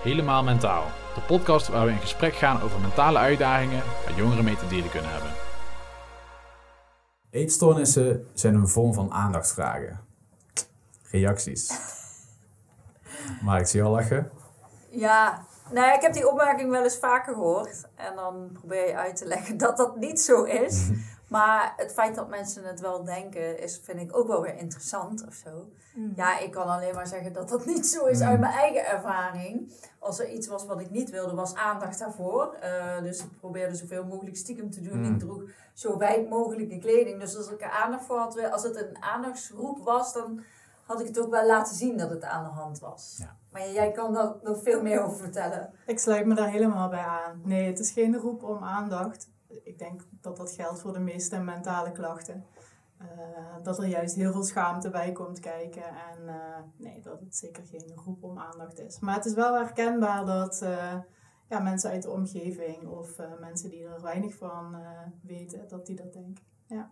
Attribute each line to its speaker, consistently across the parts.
Speaker 1: Helemaal Mentaal, de podcast waar we in gesprek gaan over mentale uitdagingen waar jongeren mee te dealen kunnen hebben. Eetstoornissen zijn een vorm van aandacht vragen. Reacties. Maar ik zie je al lachen.
Speaker 2: Ja, nou, ik heb die opmerking wel eens vaker gehoord. En dan probeer je uit te leggen dat dat niet zo is. Maar het feit dat mensen het wel denken, vind ik ook wel weer interessant of zo. Ja, ik kan alleen maar zeggen dat dat niet zo is uit mijn eigen ervaring. Als er iets was wat ik niet wilde, was aandacht daarvoor. Dus ik probeerde zoveel mogelijk stiekem te doen. Ik droeg zo wijd mogelijke kleding. Dus als ik er aandacht voor had, als het een aandachtsroep was, dan had ik het ook wel laten zien dat het aan de hand was. Ja. Maar jij kan daar nog veel meer over vertellen.
Speaker 3: Ik sluit me daar helemaal bij aan. Nee, het is geen roep om aandacht. Ik denk dat dat geldt voor de meeste mentale klachten. Dat er juist heel veel schaamte bij komt kijken. En nee, dat het zeker geen roep om aandacht is. Maar het is wel herkenbaar dat mensen uit de omgeving of mensen die er weinig van weten, dat die dat denken.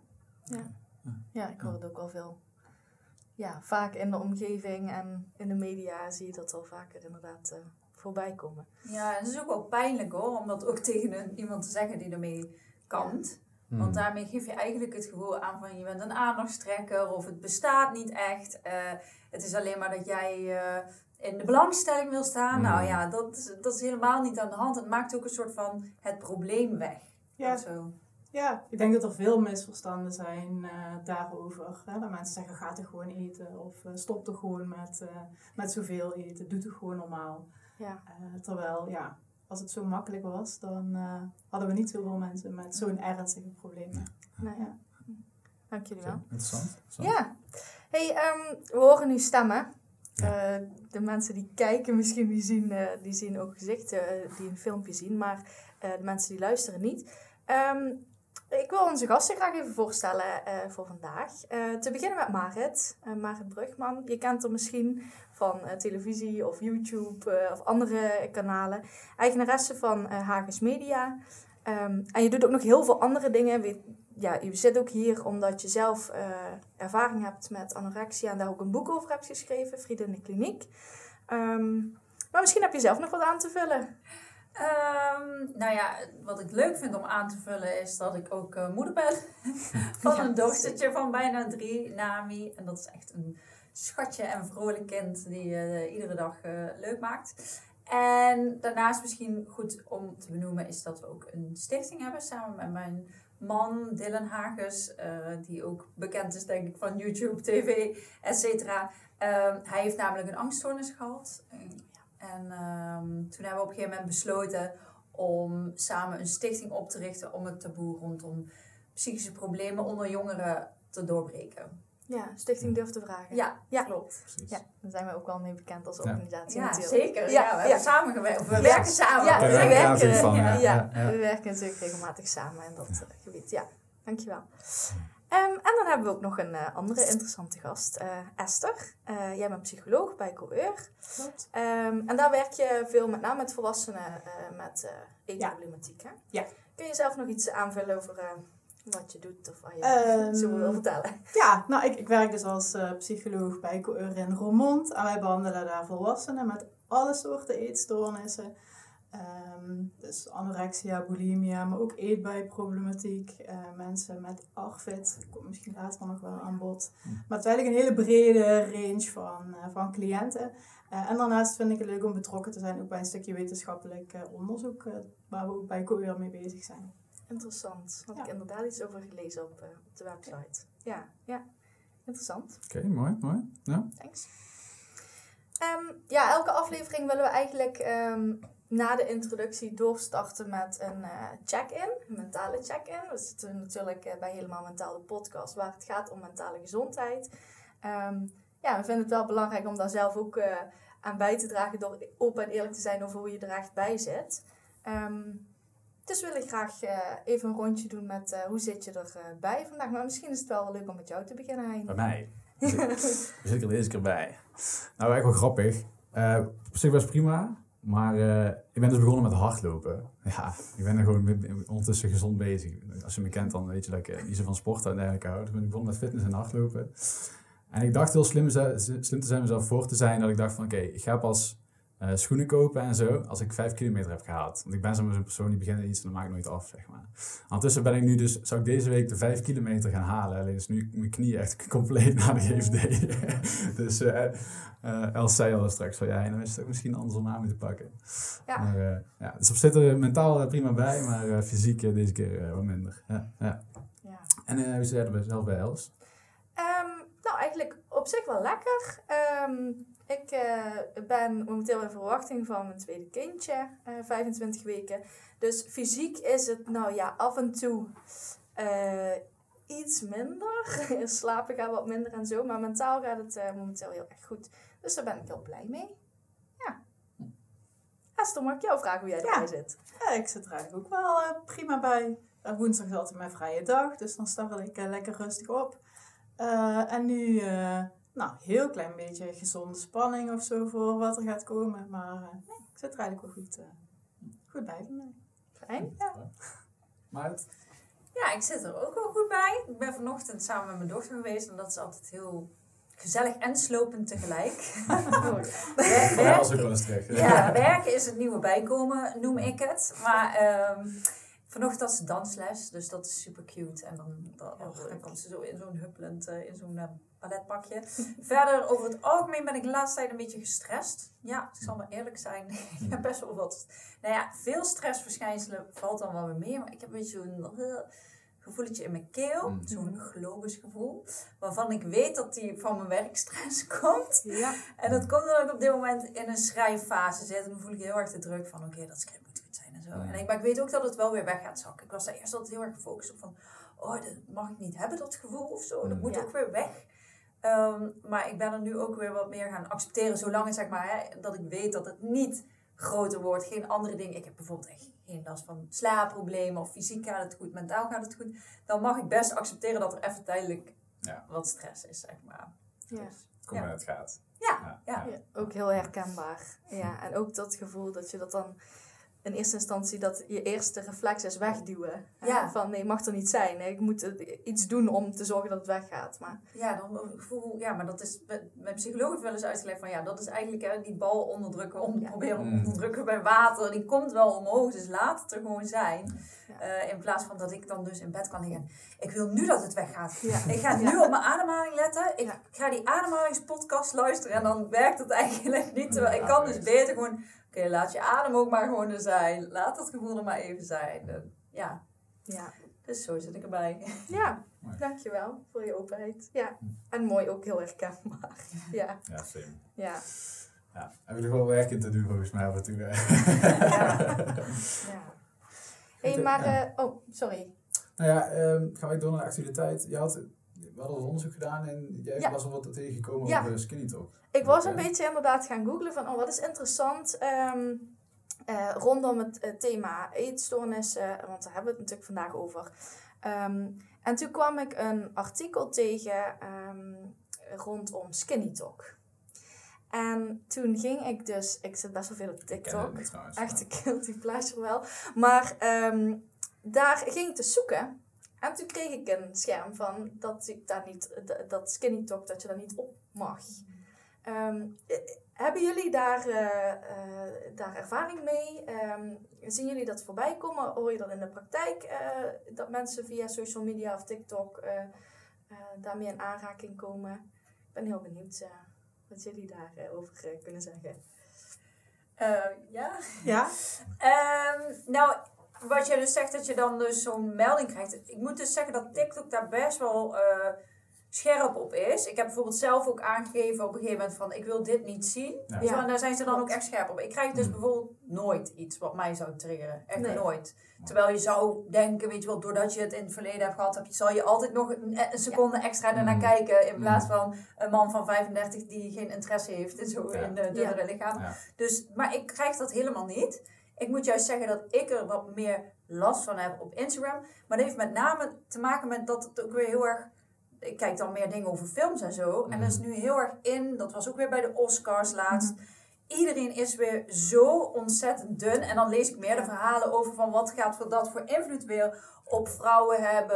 Speaker 4: Ja, ik hoor het ook al veel. Ja, vaak in de omgeving en in de media zie je dat al vaker inderdaad voorbij komen.
Speaker 2: Ja, het is ook wel pijnlijk hoor, om dat ook tegen iemand te zeggen die ermee kampt. Want daarmee geef je eigenlijk het gevoel aan van je bent een aandachtstrekker of het bestaat niet echt. Het is alleen maar dat jij in de belangstelling wil staan. Nou ja, dat is helemaal niet aan de hand. Het maakt ook een soort van het probleem weg.
Speaker 3: Ja.
Speaker 2: Of zo.
Speaker 3: Ja, ik denk dat er veel misverstanden zijn daarover. Hè? Dat mensen zeggen, ga toch gewoon eten. Of stop toch gewoon met zoveel eten. Doe toch gewoon normaal.
Speaker 4: Ja.
Speaker 3: Terwijl, ja, als het zo makkelijk was, dan hadden we niet zoveel mensen met zo'n ernstige probleem.
Speaker 4: Nee. Ja. Dank jullie wel.
Speaker 1: Interessant.
Speaker 4: Ja. Hey, we horen nu stemmen. Ja. De mensen die kijken misschien, die zien ook gezichten die een filmpje zien. Maar de mensen die luisteren niet. Ik wil onze gasten graag even voorstellen voor vandaag. Te beginnen met Marit. Marit Brugman. Je kent haar misschien van televisie of YouTube of andere kanalen. Eigenaresse van Hagens Media. En je doet ook nog heel veel andere dingen. Je zit ook hier omdat je zelf ervaring hebt met anorexia en daar ook een boek over hebt geschreven. Frieden in de kliniek. Maar misschien heb je zelf nog wat aan te vullen.
Speaker 2: Wat ik leuk vind om aan te vullen is dat ik ook moeder ben van een dochtertje van bijna 3, Nami. En dat is echt een schatje en vrolijk kind die iedere dag leuk maakt. En daarnaast misschien goed om te benoemen is dat we ook een stichting hebben samen met mijn man Dylan Hagens. Die ook bekend is denk ik van YouTube, tv, etc. Hij heeft namelijk een angststoornis gehad. En toen hebben we op een gegeven moment besloten om samen een stichting op te richten om het taboe rondom psychische problemen onder jongeren te doorbreken.
Speaker 4: Ja, Stichting Durf te Vragen.
Speaker 2: Ja, klopt.
Speaker 4: Precies. Ja, daar zijn we ook wel mee bekend als organisatie natuurlijk.
Speaker 2: Zeker. Ja, we hebben samen gewerkt. We werken samen.
Speaker 4: Ja,
Speaker 3: we
Speaker 4: werken natuurlijk regelmatig samen in dat gebied. Ja, dankjewel. En dan hebben we ook nog een andere interessante gast, Esther. Jij bent psycholoog bij Coeur.
Speaker 3: Klopt.
Speaker 4: En daar werk je veel met name met volwassenen met eetproblematiek. Hè?
Speaker 3: Ja.
Speaker 4: Kun je zelf nog iets aanvullen over wat je doet of wat je zo wil vertellen?
Speaker 3: Ja, nou ik werk dus als psycholoog bij Coeur in Roermond. En wij behandelen daar volwassenen met alle soorten eetstoornissen. Dus anorexia, bulimia, maar ook eetbuiproblematiek. Mensen met ARFID, dat komt misschien later nog wel aan bod. Maar het is eigenlijk een hele brede range van cliënten. En daarnaast vind ik het leuk om betrokken te zijn ook bij een stukje wetenschappelijk onderzoek, waar we ook bij Coeur mee bezig zijn.
Speaker 4: Interessant. Had ik inderdaad iets over gelezen op de website. Ja. Interessant.
Speaker 1: Oké, mooi. Ja.
Speaker 4: Thanks. Elke aflevering willen we eigenlijk na de introductie doorstarten met een check-in, een mentale check-in. We zitten natuurlijk bij Helemaal Mentaal, de podcast, waar het gaat om mentale gezondheid. We vinden het wel belangrijk om daar zelf ook aan bij te dragen door open en eerlijk te zijn over hoe je er echt bij zit. Dus wil ik graag even een rondje doen met hoe zit je erbij vandaag. Maar misschien is het wel leuk om met jou te beginnen, Hein.
Speaker 1: Bij mij? Daar zit ik er deze keer bij. Nou, eigenlijk wel grappig. Op zich best prima. Maar ik ben dus begonnen met hardlopen. Ja, ik ben er gewoon ondertussen gezond bezig. Als je me kent, dan weet je dat ik niet zo van sport en dergelijke hou. Dus ik ben begonnen met fitness en hardlopen. En ik dacht heel slim te zijn mezelf voor te zijn. Dat ik dacht van oké, ik ga pas schoenen kopen en zo, als ik 5 kilometer heb gehaald. Want ik ben zo'n persoon die begint iets en dan maak ik nooit af, zeg maar. Ondertussen ben ik nu dus, zou ik deze week de 5 kilometer gaan halen. Alleen is nu mijn knie echt compleet naar de GVD. Dus Els zei al straks van, ja, dan is het ook misschien andersom aan moeten pakken.
Speaker 4: Ja.
Speaker 1: Maar, dus op zit er mentaal prima bij, maar fysiek deze keer wat minder. Ja.
Speaker 4: Ja.
Speaker 1: En hoe zit jij zelf bij Els?
Speaker 4: Nou, eigenlijk op zich wel lekker. Ik ben momenteel in verwachting van mijn tweede kindje, 25 weken. Dus fysiek is het nou ja, af en toe iets minder. Slapen gaat wat minder en zo. Maar mentaal gaat het momenteel heel erg goed. Dus daar ben ik heel blij mee. Ja. Esther, mag ik jou vragen hoe jij erbij zit?
Speaker 3: Ja, ik zit er eigenlijk ook wel prima bij. Woensdag is altijd mijn vrije dag, dus dan startel ik lekker rustig op. En nu, heel klein beetje gezonde spanning of zo voor wat er gaat komen. Maar nee, ik zit er eigenlijk wel goed bij van mij.
Speaker 4: Fijn.
Speaker 3: Ja.
Speaker 1: Maart?
Speaker 2: Ja, ik zit er ook wel goed bij. Ik ben vanochtend samen met mijn dochter geweest en dat is altijd heel gezellig en slopend tegelijk.
Speaker 1: Ja, dat is ook wel eens terecht.
Speaker 2: Ja, werken is het nieuwe bijkomen, noem ik het. Maar vanochtend had ze dansles, dus dat is super cute. En dan komt ze zo in zo'n huppelend, in zo'n balletpakje. Verder, over het algemeen ben ik de laatste tijd een beetje gestrest. Ja, ik zal maar eerlijk zijn. Ik heb best wel wat... Nou ja, veel stressverschijnselen valt dan wel weer mee. Maar ik heb een beetje zo'n gevoeletje in mijn keel. Zo'n globusgevoel. Waarvan ik weet dat die van mijn werkstress komt.
Speaker 4: Ja.
Speaker 2: En dat komt omdat ik op dit moment in een schrijffase zit. En dan voel ik heel erg de druk van oké, dat script moet goed zijn en zo. Maar ik weet ook dat het wel weer weg gaat zakken. Ik was daar eerst altijd heel erg gefocust op van... Oh, dat mag ik niet hebben, dat gevoel of zo. Dat moet ook weer weg. Maar ik ben er nu ook weer wat meer gaan accepteren. Zolang het, zeg maar, dat ik weet dat het niet groter wordt. Geen andere dingen. Ik heb bijvoorbeeld echt geen last van slaapproblemen. Of fysiek gaat het goed, mentaal gaat het goed. Dan mag ik best accepteren dat er even tijdelijk wat stress is, zeg maar.
Speaker 4: Ja.
Speaker 2: Dus,
Speaker 1: Kom maar, het gaat.
Speaker 2: Ja.
Speaker 4: Ja, ook heel herkenbaar. Ja, en ook dat gevoel dat je dat dan in eerste instantie dat je eerste reflex is wegduwen.
Speaker 2: Ja.
Speaker 4: Van nee, mag er niet zijn. Ik moet iets doen om te zorgen dat het weggaat. Maar
Speaker 2: Ja, dan een gevoel, maar dat is, mijn psycholoog heeft wel eens uitgelegd van dat is eigenlijk die bal onderdrukken, proberen onderdrukken bij water. Die komt wel omhoog, dus laat het er gewoon zijn. In plaats van dat ik dan dus in bed kan liggen. Ik wil nu dat het weggaat.
Speaker 4: Ja.
Speaker 2: Ik ga nu op mijn ademhaling letten. Ik ga die ademhalingspodcast luisteren en dan werkt het eigenlijk niet. Terwijl ik kan dus beter gewoon, oké, laat je adem ook maar gewoon er zijn. Laat dat gevoel er maar even zijn. Ja. Dus zo zit ik erbij.
Speaker 4: Ja, dankjewel voor je openheid. Ja, en mooi ook heel herkenbaar. Ja,
Speaker 1: same.
Speaker 4: ja.
Speaker 1: Ja, heb je nog wel werk in te doen volgens mij af en toe.
Speaker 4: Ja. Hey, maar... sorry.
Speaker 1: Nou ja, gaan wij door naar de actualiteit. We hadden al onderzoek gedaan en jij was al wat tegengekomen over Skinny Talk.
Speaker 4: Ik was een beetje inderdaad gaan googlen van, wat is interessant rondom het thema eetstoornissen, want daar hebben we het natuurlijk vandaag over. En toen kwam ik een artikel tegen rondom Skinny Talk. En toen ging ik dus, ik zit best wel veel op TikTok, echt een guilty pleasure wel, maar daar ging ik dus zoeken. En toen kreeg ik een scherm van dat ik daar niet, dat Skinny Talk, dat je daar niet op mag. Hebben jullie daar ervaring mee? Zien jullie dat voorbij komen? Hoor je dat in de praktijk? Dat mensen via social media of TikTok daarmee in aanraking komen? Ik ben heel benieuwd wat jullie daarover kunnen zeggen.
Speaker 2: Ja. Nou, wat je dus zegt dat je dan dus zo'n melding krijgt. Ik moet dus zeggen dat TikTok daar best wel scherp op is. Ik heb bijvoorbeeld zelf ook aangegeven op een gegeven moment van ik wil dit niet zien. Ja. En daar zijn ze dan ook echt scherp op. Ik krijg dus bijvoorbeeld nooit iets wat mij zou triggeren. Echt nooit. Terwijl je zou denken, weet je wel, doordat je het in het verleden hebt gehad, zal je altijd nog een seconde extra ernaar kijken. In plaats van een man van 35 die geen interesse heeft in dunnere lichaam. Ja. Dus, maar ik krijg dat helemaal niet. Ik moet juist zeggen dat ik er wat meer last van heb op Instagram. Maar dat heeft met name te maken met dat het ook weer heel erg... Ik kijk dan meer dingen over films en zo. En dat is nu heel erg in. Dat was ook weer bij de Oscars laatst. Iedereen is weer zo ontzettend dun. En dan lees ik meer de verhalen over van wat gaat dat voor invloed weer op vrouwen hebben.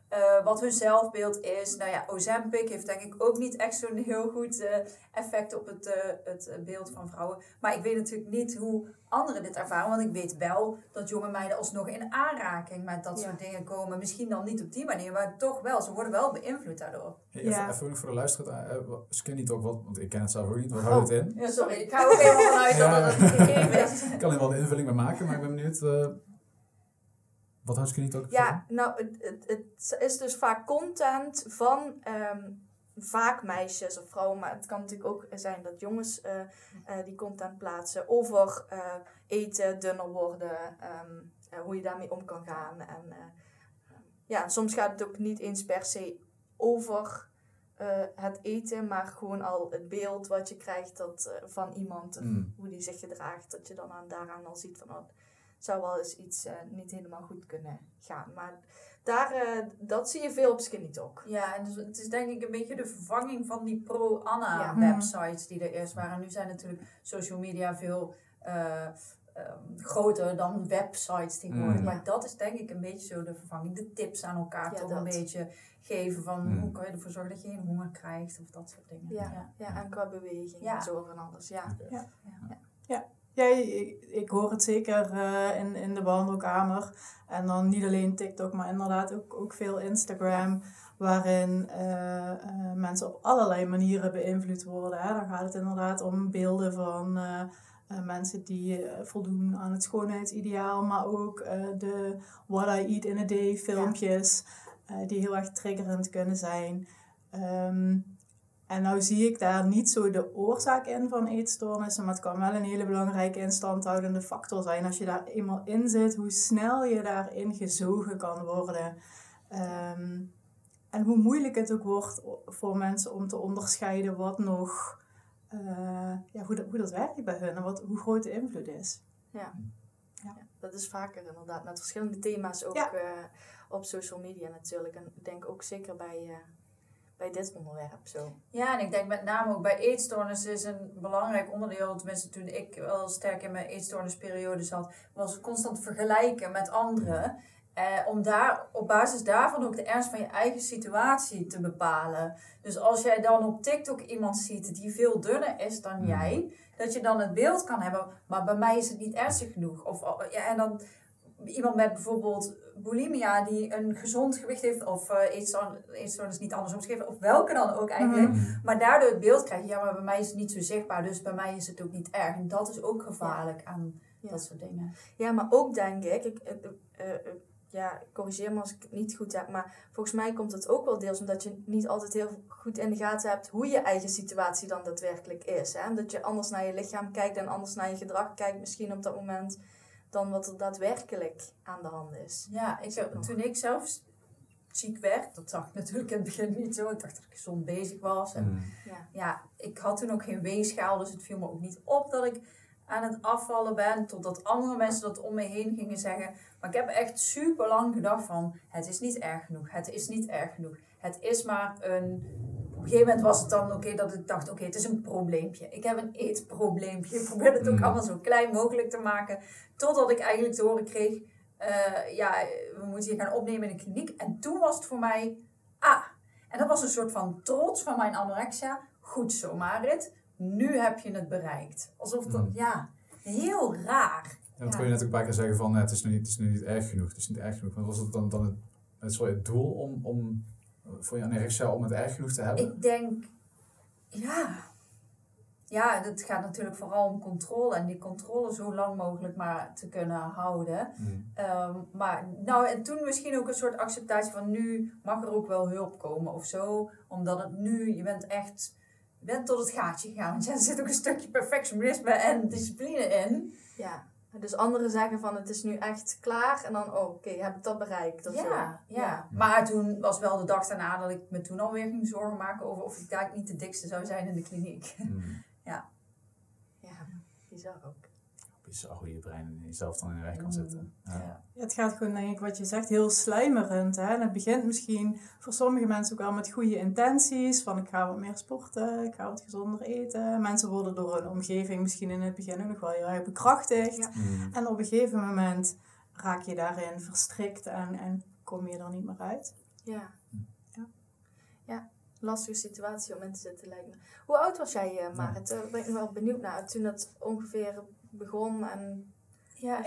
Speaker 2: Wat hun zelfbeeld is. Nou ja, Ozempic heeft denk ik ook niet echt zo'n heel goed effect op het beeld van vrouwen. Maar ik weet natuurlijk niet hoe anderen dit ervaren. Want ik weet wel dat jonge meiden alsnog in aanraking met dat soort dingen komen. Misschien dan niet op die manier, maar toch wel. Ze worden wel beïnvloed daardoor.
Speaker 1: Hey,
Speaker 3: Ja.
Speaker 1: even voor de luisteraar, skinny talk, want ik ken het zelf ook niet. Wat houdt het in?
Speaker 2: Ja, sorry. Ik ga ook helemaal vanuit dat het een gegeven is.
Speaker 1: Ik kan er wel een invulling bij maken, maar ik ben benieuwd. Wat houdt skinny talk?
Speaker 4: Ja, nou, het is dus vaak content van vaak meisjes of vrouwen, maar het kan natuurlijk ook zijn dat jongens die content plaatsen over eten, dunner worden, hoe je daarmee om kan gaan. En ja, soms gaat het ook niet eens per se over het eten, maar gewoon al het beeld wat je krijgt van iemand, hoe die zich gedraagt, dat je dan daaraan al ziet van zou wel eens iets niet helemaal goed kunnen gaan. Maar dat zie je veel op Skinny Talk.
Speaker 2: Ja, en dus het is denk ik een beetje de vervanging van die pro-Anna
Speaker 4: Ja.
Speaker 2: websites die er eerst waren. Nu zijn natuurlijk social media veel groter dan websites tegenwoordig. Maar dat is denk ik een beetje zo de vervanging. De tips aan elkaar toch een beetje geven van hoe kan je ervoor zorgen dat je geen honger krijgt of dat soort dingen.
Speaker 4: Ja, en qua beweging en zo en alles. Ja.
Speaker 3: Ja, ik hoor het zeker in de behandelkamer. En dan niet alleen TikTok, maar inderdaad ook veel Instagram. Waarin mensen op allerlei manieren beïnvloed worden. Hè. Dan gaat het inderdaad om beelden van mensen die voldoen aan het schoonheidsideaal. Maar ook de What I Eat in a Day filmpjes. Die heel erg triggerend kunnen zijn. En nou zie ik daar niet zo de oorzaak in van eetstoornissen, maar het kan wel een hele belangrijke instandhoudende factor zijn. Als je daar eenmaal in zit, hoe snel je daarin gezogen kan worden. En hoe moeilijk het ook wordt voor mensen om te onderscheiden wat nog, hoe dat werkt bij hun en hoe groot de invloed is.
Speaker 4: Ja, dat is vaker inderdaad met verschillende thema's ook op social media natuurlijk. En ik denk ook zeker bij dit onderwerp zo.
Speaker 2: Ja, en ik denk met name ook bij eetstoornissen is een belangrijk onderdeel. Tenminste, toen ik wel sterk in mijn eetstoornisperiode zat, was constant vergelijken met anderen. Om daar op basis daarvan ook de ernst van je eigen situatie te bepalen. Dus als jij dan op TikTok iemand ziet die veel dunner is dan jij, dat je dan het beeld kan hebben, maar bij mij is het niet ernstig genoeg. En dan iemand met bijvoorbeeld bulimia die een gezond gewicht heeft, of eetstoornis niet anders omschreven, of welke dan ook eigenlijk, maar daardoor het beeld krijg je, ja, maar bij mij is het niet zo zichtbaar, dus bij mij is het ook niet erg. En dat is ook gevaarlijk aan dat soort dingen.
Speaker 4: Ja, maar ook denk ik corrigeer me als ik het niet goed heb, maar volgens mij komt het ook wel deels omdat je niet altijd heel goed in de gaten hebt hoe je eigen situatie dan daadwerkelijk is. Hè? Omdat je anders naar je lichaam kijkt en anders naar je gedrag kijkt misschien op dat moment dan wat er daadwerkelijk aan de hand is.
Speaker 2: Ja, toen ik zelf ziek werd, dat zag ik natuurlijk in het begin niet zo. Ik dacht dat ik gezond bezig was. En ik had toen ook geen weegschaal, dus het viel me ook niet op dat ik aan het afvallen ben, totdat andere mensen dat om me heen gingen zeggen. Maar ik heb echt super lang gedacht van, het is niet erg genoeg, het is niet erg genoeg. Het is maar op een gegeven moment was het dan dat ik dacht, het is een probleempje. Ik heb een eetprobleempje. Ik probeer het ook allemaal zo klein mogelijk te maken. Totdat ik eigenlijk te horen kreeg, we moeten je gaan opnemen in de kliniek. En toen was het voor mij, en dat was een soort van trots van mijn anorexia. Goed zo, Marit. Nu heb je het bereikt. Alsof dat, heel raar.
Speaker 1: Ja, dat kon je net ook een paar keer zeggen van, het is nu niet erg genoeg. Het is niet erg genoeg. Maar was het dan het doel om voor je anorexia om het erg genoeg te hebben?
Speaker 2: Ik denk, het gaat natuurlijk vooral om controle. En die controle zo lang mogelijk maar te kunnen houden. En toen misschien ook een soort acceptatie van, nu mag er ook wel hulp komen of zo. Omdat het nu, je bent tot het gaatje gegaan. Want er zit ook een stukje perfectionisme en discipline in.
Speaker 4: Ja, dus anderen zeggen van het is nu echt klaar. En dan, heb ik dat bereikt?
Speaker 2: Ja. Maar toen was wel de dag daarna dat ik me toen alweer ging zorgen maken over of ik daar niet de dikste zou zijn in de kliniek.
Speaker 4: Ja, bizar ook.
Speaker 1: Bizar hoe je brein in jezelf dan in de weg kan zetten. Ja.
Speaker 3: Het gaat gewoon, denk ik, wat je zegt, heel slijmerend. Hè? En het begint misschien voor sommige mensen ook wel met goede intenties. Van ik ga wat meer sporten, ik ga wat gezonder eten. Mensen worden door hun omgeving misschien in het begin ook nog wel heel erg bekrachtigd. Ja. En op een gegeven moment raak je daarin verstrikt en kom je er niet meer uit.
Speaker 4: Ja.
Speaker 3: Ja.
Speaker 4: Ja, lastige situatie om in te zitten lijkt me. Hoe oud was jij, Marit? Ben ik wel benieuwd naar toen het ongeveer begon. En...
Speaker 2: Ja,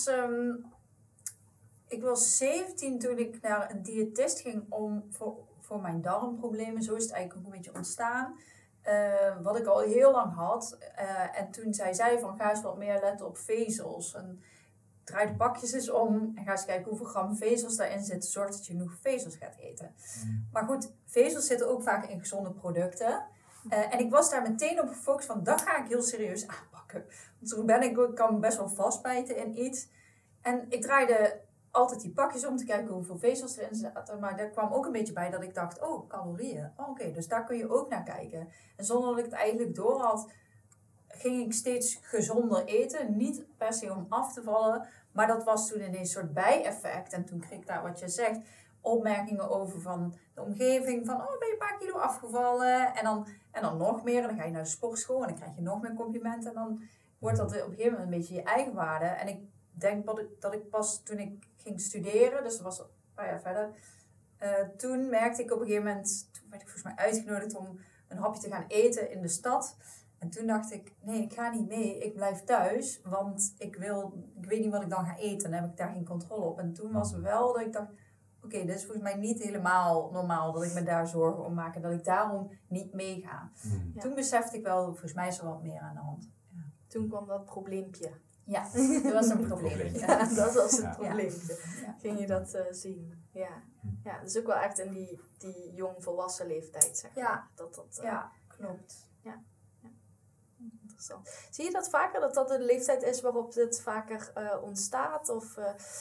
Speaker 2: ik was 17 toen ik naar een diëtist ging voor mijn darmproblemen. Zo is het eigenlijk ook een beetje ontstaan. Wat ik al heel lang had. En toen zei zij van ga eens wat meer letten op vezels. En draai de pakjes eens om en ga eens kijken hoeveel gram vezels daarin zitten. Zorg dat je genoeg vezels gaat eten. Maar goed, vezels zitten ook vaak in gezonde producten. En ik was daar meteen op gefocust van dat ga ik heel serieus aanpakken. Want zo ik kan best wel vastbijten in iets. En ik draaide altijd die pakjes om te kijken hoeveel vezels erin zaten. Maar daar kwam ook een beetje bij dat ik dacht, oh, calorieën. Oh, oké, dus daar kun je ook naar kijken. En zonder dat ik het eigenlijk door had, ging ik steeds gezonder eten. Niet per se om af te vallen, maar dat was toen ineens een soort bijeffect. En toen kreeg ik daar wat je zegt, opmerkingen over van de omgeving. Van, oh, ben je een paar kilo afgevallen? En dan nog meer. En dan ga je naar de sportschool en dan krijg je nog meer complimenten. En dan wordt dat op een gegeven moment een beetje je eigen waarde. En ik denk dat ik pas toen ik ging studeren, dus dat was een paar jaar verder. Toen merkte ik op een gegeven moment, toen werd ik volgens mij uitgenodigd om een hapje te gaan eten in de stad. En toen dacht ik, nee, ik ga niet mee, ik blijf thuis, want ik weet niet wat ik dan ga eten. En dan heb ik daar geen controle op. En toen was het wel dat ik dacht, oké, dit is volgens mij niet helemaal normaal dat ik me daar zorgen om maak en dat ik daarom niet meega.
Speaker 4: Ja.
Speaker 2: Toen besefte ik wel, volgens mij is er wat meer aan de hand. Ja.
Speaker 4: Toen kwam dat probleempje.
Speaker 2: Ja, dat was een probleem.
Speaker 4: Ja, dat was het
Speaker 1: Ja.
Speaker 4: probleempje.
Speaker 2: Ja.
Speaker 4: Ging je dat zien? Ja. Ja, dus ook wel echt in die jong volwassen leeftijd, zeg maar.
Speaker 2: Ja.
Speaker 4: Dat,
Speaker 2: Ja, klopt.
Speaker 4: interessant. Zie je dat vaker, dat de leeftijd is waarop dit vaker ontstaat? Of,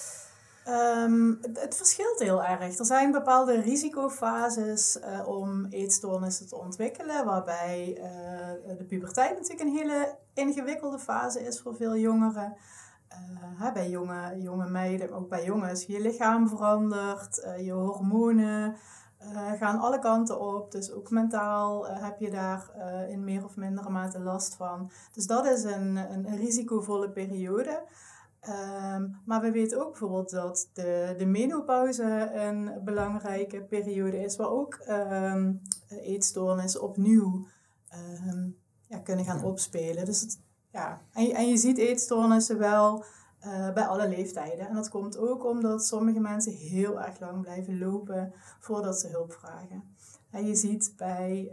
Speaker 3: Het verschilt heel erg. Er zijn bepaalde risicofases om eetstoornissen te ontwikkelen, waarbij de puberteit natuurlijk een hele ingewikkelde fase is voor veel jongeren. Bij jonge meiden, ook bij jongens, je lichaam verandert, je hormonen gaan alle kanten op. Dus ook mentaal heb je daar in meer of mindere mate last van. Dus dat is een risicovolle periode. Maar we weten ook bijvoorbeeld dat de menopauze een belangrijke periode is, waar ook eetstoornissen opnieuw kunnen gaan opspelen. Dus en je ziet eetstoornissen wel bij alle leeftijden. En dat komt ook omdat sommige mensen heel erg lang blijven lopen voordat ze hulp vragen. En je ziet bij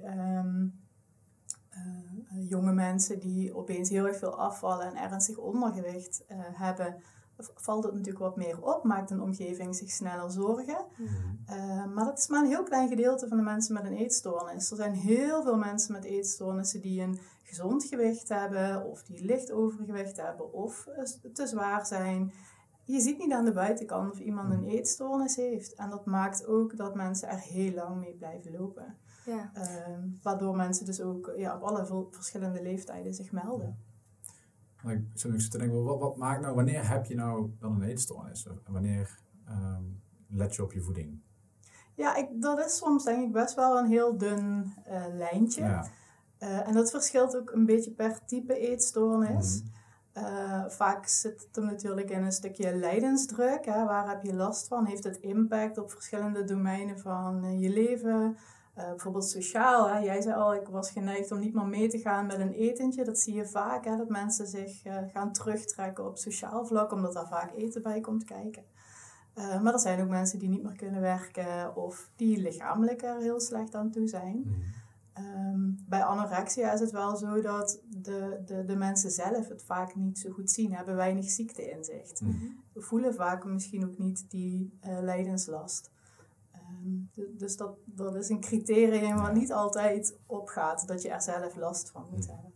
Speaker 3: jonge mensen die opeens heel erg veel afvallen en ernstig ondergewicht hebben, valt het natuurlijk wat meer op, maakt een omgeving zich sneller zorgen. Maar dat is maar een heel klein gedeelte van de mensen met een eetstoornis. Er zijn heel veel mensen met eetstoornissen die een gezond gewicht hebben, of die licht overgewicht hebben, of te zwaar zijn. Je ziet niet aan de buitenkant of iemand een eetstoornis heeft. En dat maakt ook dat mensen er heel lang mee blijven lopen.
Speaker 4: ja.
Speaker 3: Waardoor mensen dus ook op alle verschillende leeftijden zich melden.
Speaker 1: Ik zit ook te denken, wat maakt nou, wanneer heb je nou dan een eetstoornis? En wanneer let je op je voeding?
Speaker 3: Ja, dat is soms denk ik best wel een heel dun lijntje.
Speaker 1: Ja.
Speaker 3: En dat verschilt ook een beetje per type eetstoornis. Vaak zit het hem natuurlijk in een stukje lijdensdruk. Hè? Waar heb je last van? Heeft het impact op verschillende domeinen van je leven? Bijvoorbeeld sociaal. Hè? Jij zei al, ik was geneigd om niet meer mee te gaan met een etentje. Dat zie je vaak, hè? Dat mensen zich gaan terugtrekken op sociaal vlak, omdat daar vaak eten bij komt kijken. Maar er zijn ook mensen die niet meer kunnen werken of die lichamelijk er heel slecht aan toe zijn. Bij anorexia is het wel zo dat de mensen zelf het vaak niet zo goed zien, hebben weinig ziekteinzicht. We voelen vaak misschien ook niet die lijdenslast. Dus dat is een criterium wat niet altijd opgaat, dat je er zelf last van moet hebben.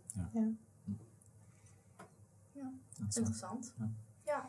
Speaker 4: Ja. Interessant.
Speaker 1: Ja.
Speaker 4: Ja.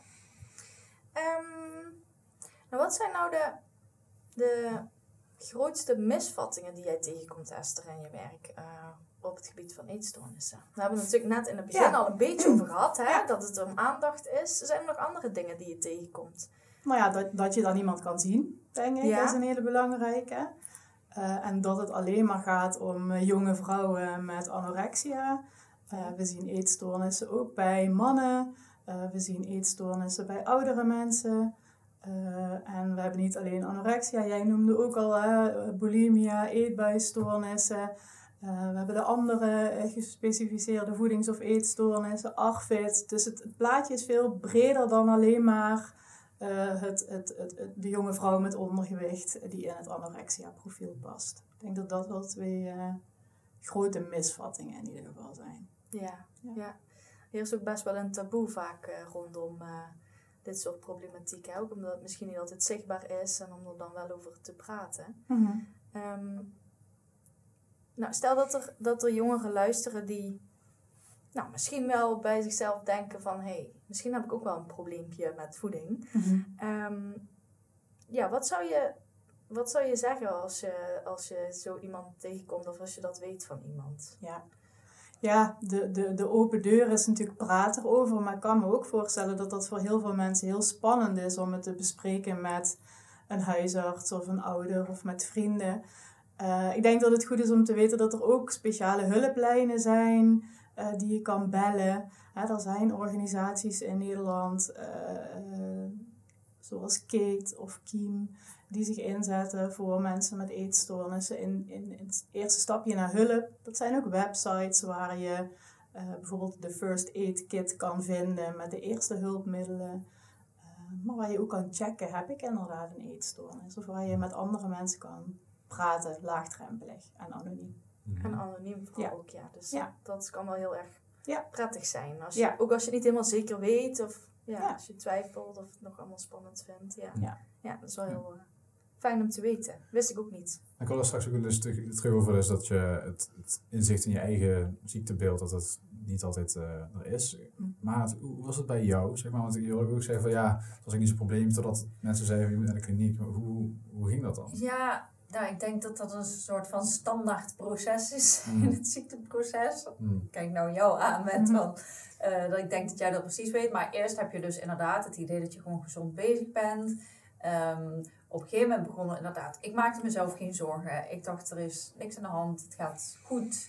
Speaker 4: Nou, wat zijn nou de grootste misvattingen die jij tegenkomt, Esther, in je werk op het gebied van eetstoornissen? We hebben het natuurlijk net in het begin al een beetje over gehad, hè, dat het om aandacht is. Zijn er nog andere dingen die je tegenkomt?
Speaker 3: Nou ja, dat je dan iemand kan zien, denk ik,
Speaker 4: Ja.
Speaker 3: is een hele belangrijke. En dat het alleen maar gaat om jonge vrouwen met anorexia. We zien eetstoornissen ook bij mannen. We zien eetstoornissen bij oudere mensen. En we hebben niet alleen anorexia, jij noemde ook al bulimia, eetbuisstoornissen. We hebben de andere gespecificeerde voedings- of eetstoornissen, ARFID. Dus het plaatje is veel breder dan alleen maar de jonge vrouw met ondergewicht die in het anorexia-profiel past. Ik denk dat dat wel 2 grote misvattingen in ieder geval zijn.
Speaker 4: Ja. Er is ook best wel een taboe vaak rondom dit soort problematiek. Hè? Ook omdat het misschien niet altijd zichtbaar is en om er dan wel over te praten. Nou, stel dat er jongeren luisteren die misschien wel bij zichzelf denken van... misschien heb ik ook wel een probleempje met voeding. Wat zou je zeggen als je zo iemand tegenkomt of als je dat weet van iemand?
Speaker 3: Ja, de open deur is natuurlijk praten erover, maar ik kan me ook voorstellen dat dat voor heel veel mensen heel spannend is om het te bespreken met een huisarts of een ouder of met vrienden. Ik denk dat het goed is om te weten dat er ook speciale hulplijnen zijn die je kan bellen. Er zijn organisaties in Nederland, zoals Kate of Kiem, die zich inzetten voor mensen met eetstoornissen in het eerste stapje naar hulp. Dat zijn ook websites waar je bijvoorbeeld de First Aid Kit kan vinden met de eerste hulpmiddelen. Maar waar je ook kan checken, heb ik inderdaad een eetstoornis? Of waar je met andere mensen kan praten, laagdrempelig en anoniem.
Speaker 4: En anoniem vooral ook, Dus dat kan wel heel erg prettig zijn. Ook als je het niet helemaal zeker weet of als je twijfelt of het nog allemaal spannend vindt. Ja, dat is wel heel fijn om te weten. Wist ik ook niet.
Speaker 1: Ik wil er straks ook dus terug over is dat je het inzicht in je eigen ziektebeeld, dat het niet altijd er is. Maar hoe was het bij jou? Zeg maar, want je hoorde ook zeggen van dat was niet zo'n probleem, totdat mensen zeiden je moet naar de kliniek. Hoe ging dat dan?
Speaker 2: Ja, ik denk dat dat een soort van standaard proces is in het ziekteproces. Kijk nou jou aan met dat ik denk dat jij dat precies weet. Maar eerst heb je dus inderdaad het idee dat je gewoon gezond bezig bent. Op een gegeven moment begon inderdaad, ik maakte mezelf geen zorgen. Ik dacht, er is niks aan de hand, het gaat goed.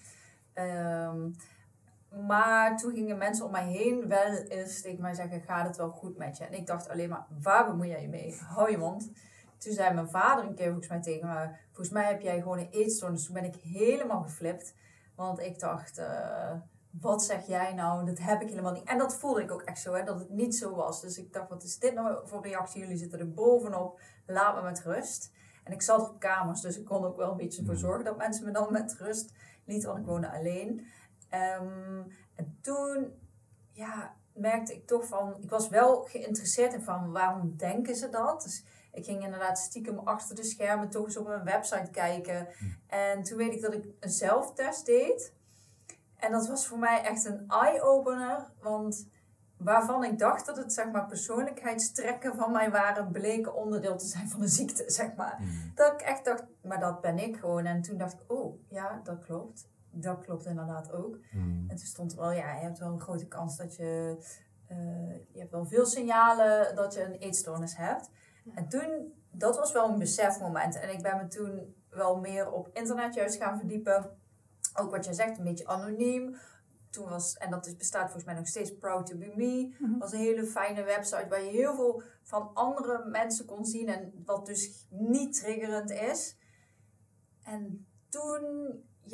Speaker 2: Maar toen gingen mensen om mij heen wel eens tegen mij zeggen, gaat het wel goed met je? En ik dacht alleen maar, waar bemoei jij je mee? Hou je mond. Toen zei mijn vader een keer volgens mij tegen me, volgens mij heb jij gewoon een eetstoornis. Toen ben ik helemaal geflipt. Want ik dacht, wat zeg jij nou? Dat heb ik helemaal niet. En dat voelde ik ook echt zo, dat het niet zo was. Dus ik dacht, wat is dit nou voor reactie? Jullie zitten er bovenop. Laat me met rust. En ik zat op kamers, dus ik kon ook wel een beetje voor zorgen dat mensen me dan met rust lieten. Want ik woonde alleen. En toen, merkte ik toch van... Ik was wel geïnteresseerd in van, waarom denken ze dat? Dus ik ging inderdaad stiekem achter de schermen toch eens op een website kijken. En toen weet ik dat ik een zelftest deed. En dat was voor mij echt een eye-opener. Want waarvan ik dacht dat het, zeg maar, persoonlijkheidstrekken van mij waren, bleken onderdeel te zijn van de ziekte, zeg maar. Dat ik echt dacht, maar dat ben ik gewoon. En toen dacht ik, oh, ja, dat klopt. Dat klopt inderdaad ook. En toen stond er wel, je hebt wel een grote kans dat je hebt wel veel signalen dat je een eetstoornis hebt. En toen, dat was wel een besefmoment. En ik ben me toen wel meer op internet juist gaan verdiepen. Ook wat jij zegt, een beetje anoniem. Toen was, en dat bestaat volgens mij nog steeds, Proud to be Me. Was een hele fijne website waar je heel veel van andere mensen kon zien. En wat dus niet triggerend is. En toen,